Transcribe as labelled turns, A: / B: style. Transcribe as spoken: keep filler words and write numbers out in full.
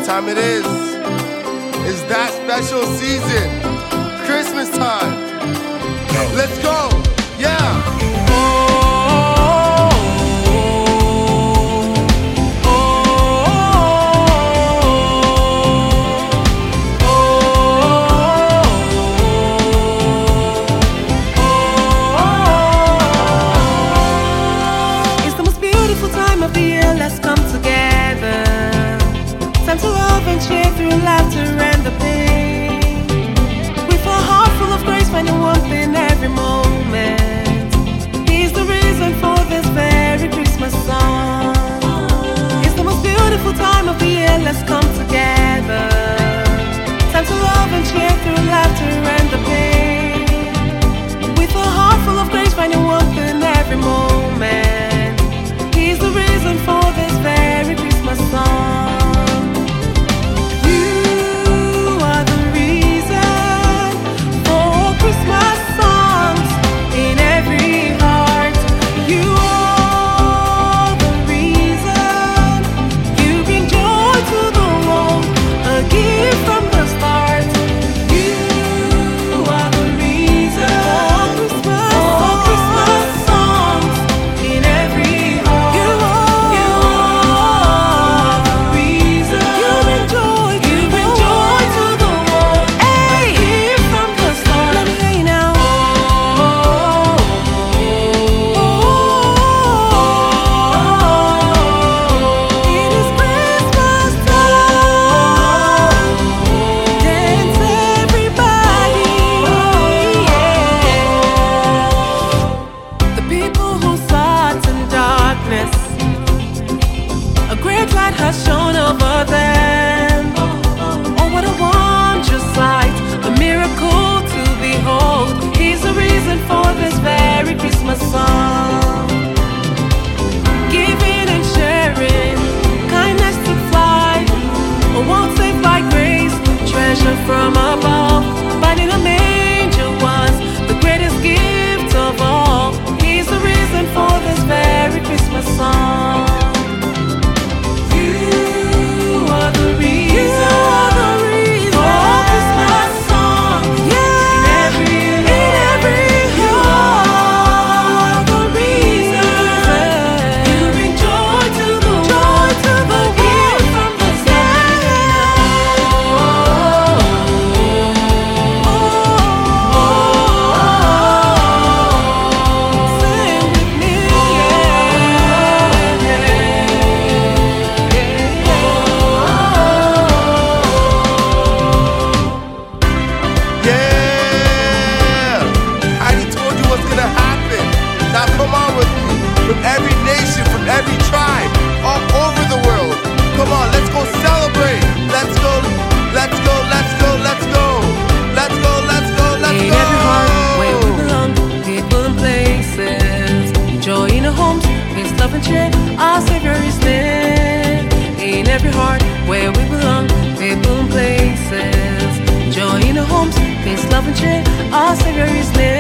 A: what time it is. It's that special season, Christmas time. Let's go, yeah.
B: Let's come together. Time to love and share through laughter and the pain. With a heart full of grace, finding warmth in every moment. He's the reason for this very Christmas song. It's the most beautiful time of the year. Let's come together. Time to love and share through laughter and the pain. With a heart full of grace, finding warmth in every moment. He's the reason for this very Christmas song. You are the reason for Christmas songs in every heart. You are the reason. You bring joy to the world, a gift from the start. You are the reason for Christmas, for Christmas songs in every heart. A great light has shone over them. Oh, what a wondrous sight, a miracle to behold. He's the reason for this very Christmas song. Giving and sharing, kindness to fly, a world saved by grace, treasure from above. Finding a manger was the greatest gift of all. He's the reason for this very Christmas song.
A: From every nation, from every tribe, all over the world. Come on, let's go celebrate. Let's go, let's go, let's go, let's go. Let's go, let's go, let's
B: in
A: go.
B: In every heart where we belong, people and places. Joy in the homes, peace, love and cheer, our Savior is near. In every heart where we belong, people and places. Joy in the homes, peace, love and cheer, our Savior is near.